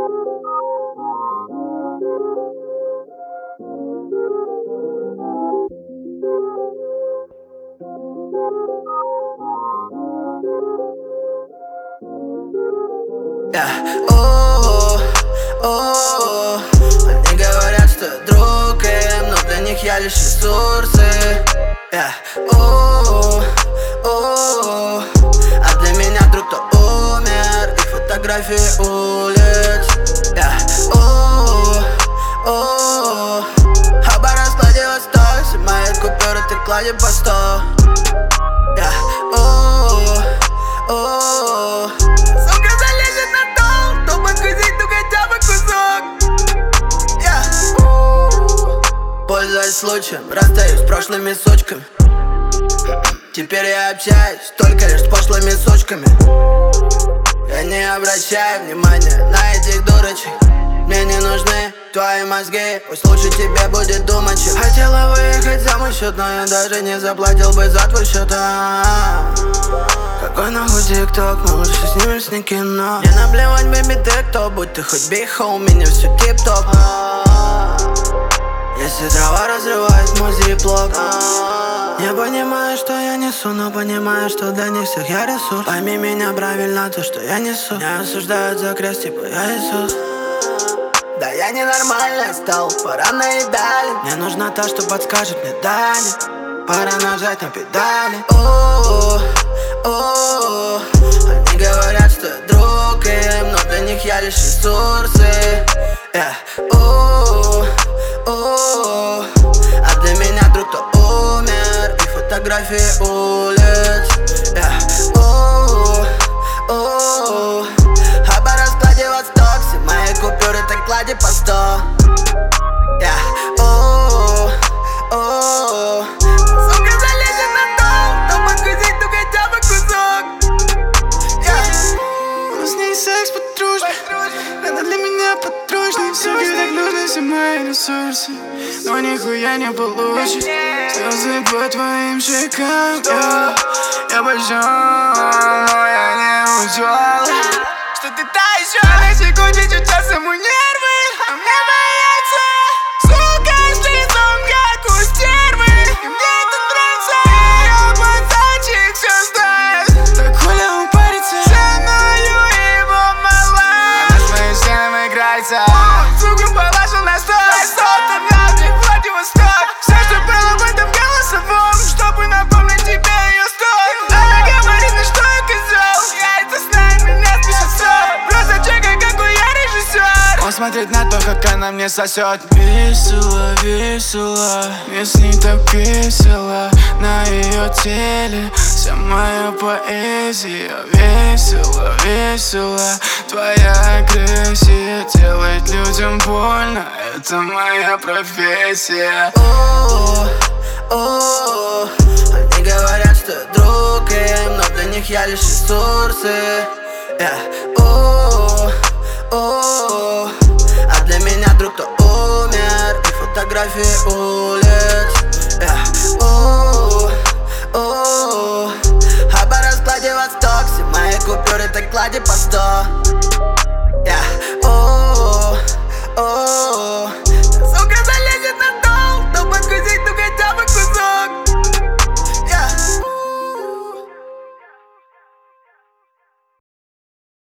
Они говорят, что я друг им, но для них я лишь ресурсы. А для меня друг, кто умер, их фотографии улиц. Хаба раскладе Восток, все мои купюры ты клади по 100. Сука залезет на дом, то подкусить, ну хотя бы кусок. Пользуясь случаем, расстаюсь с прошлыми сучками. Теперь я общаюсь только лишь с пошлыми сучками. Я не обращаю внимания на этих дурочек. Мне не нужны твои мозги, пусть лучше тебе будет думать, чем хотела выехать за мой счет, но я даже не заплатил бы за твой счет. Какой нахуй тикток, мы лучше снимем с ней кино. Не наплевать, бэби, ты кто, будь ты хоть биха, у меня все тип-топ. Если трава разрывает мой зиплок, не понимаю, что я несу, но понимаю, что для них всех я ресурс. Пойми меня правильно, то, что я несу. Меня осуждают за крест, типа я Иисус. Да я ненормальный стал, пора наедали. Мне нужна та, что подскажет мне Дани. Пора нажать на педали. Они говорят, что я друг им, но для них я лишь ресурсы. А для меня друг, кто умер, их фотографии улиц. Хаба раскладе Восток, все мои купюры так клади по 100. Сука залезет на дом, то подкусить, ну хотя бы кусок. У нас не секс подружный, это для меня подружный. Суки так нужны, все мои ресурсы, но нихуя не получишь. Слезы по твоим щекам, я пошел, но я не ушел. Что ты та еще на секунде сейчас ему нервы, а мне боятся. Сука, с лицом как у стервы, и мне это нравится. Ее пацанчик все знает, так хули он парится. Со мною его мало, она с моим сыном играется. Сука положил на стол, там на мне Владивосток. Все, что было в этом голосовом, чтобы напомнить тебе ее стол. Она говорит мне, что я козел, я это знаю, меня спешит сон. Просто чекай, какой я режиссер. Он смотрит на то, как она мне сосет. Весело, весело, мне с ней так весело. На ее теле вся моя поэзия. Весело, весело, твоя агрессия делает людям больно, это моя профессия. Они говорят, что я друг им, но для них я лишь ресурсы. А для меня друг, кто умер, их фотографии улиц. Хаба раскладе Восток, все мои купюры так клади по 100.